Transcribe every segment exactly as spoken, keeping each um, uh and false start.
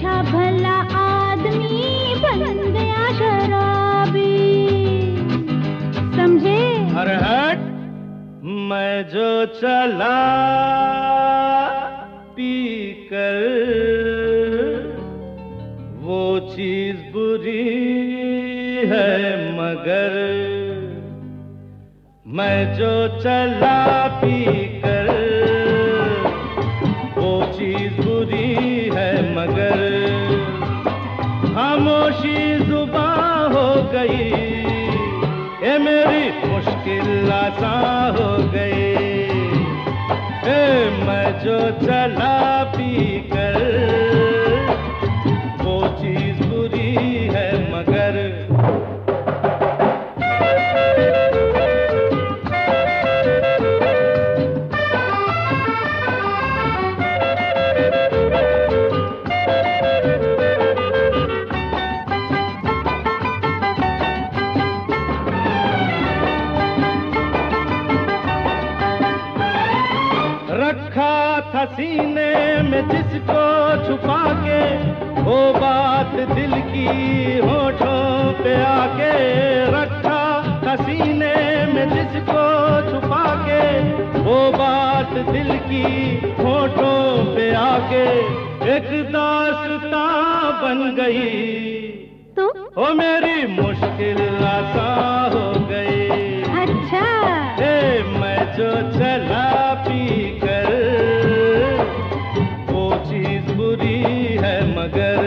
अच्छा भला आदमी बन गया शराबी, समझे? अरे हट, मैं जो चला पी कर, वो चीज बुरी है मगर, मैं जो चला पी कर, वो चीज बुरी है मगर, खामोशी जुबां हो गई, ये मेरी मुश्किल आसान हो गई। ए मैं जो चला पी कर, वो चीज बुरी है मगर। रखा था सीने में जिसको छुपा के, वो बात दिल की होठों पे आके, रखा था सीने में जिसको छुपा के, वो बात दिल की होठों पे आके, एक दास्तां बन गई तो ओ मेरी मुश्किल आसान हो गई। अच्छा ए मैं जो चला पी कर, वो चीज बुरी है मगर।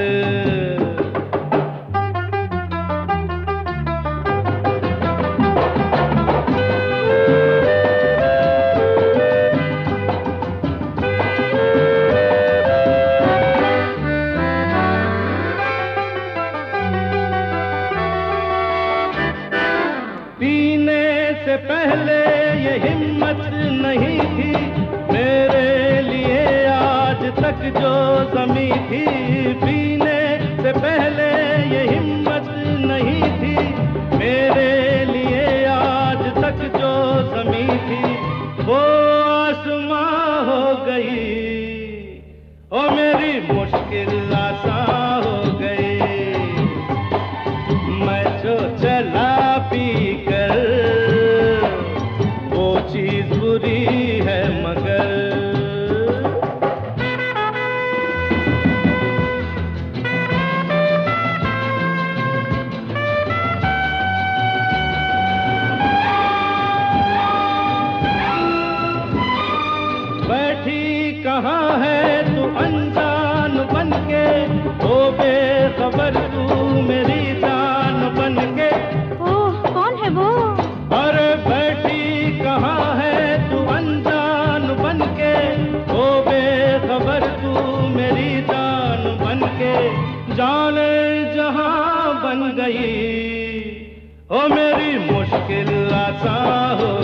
पीने से पहले ये हिम्मत नहीं थी मेरे लिए आज तक जो जमी थी, पीने से पहले ये हिम्मत नहीं थी मेरे लिए आज तक जो जमी थी, वो आसमां हो गई ओ मेरी मुश्किल आसान हो गई। मैं जो चला पी कर, वो चीज बुरी है मगर। बैठी कहाँ है तू अनजान बन के, ओ बेखबर तू मेरी जान बन के। ओह कौन है वो? अरे बैठी कहाँ है तू अनजान बन के, ओ बेखबर तू मेरी जान बन के, जाने जहां बन गई ओ मेरी मुश्किल आसान हो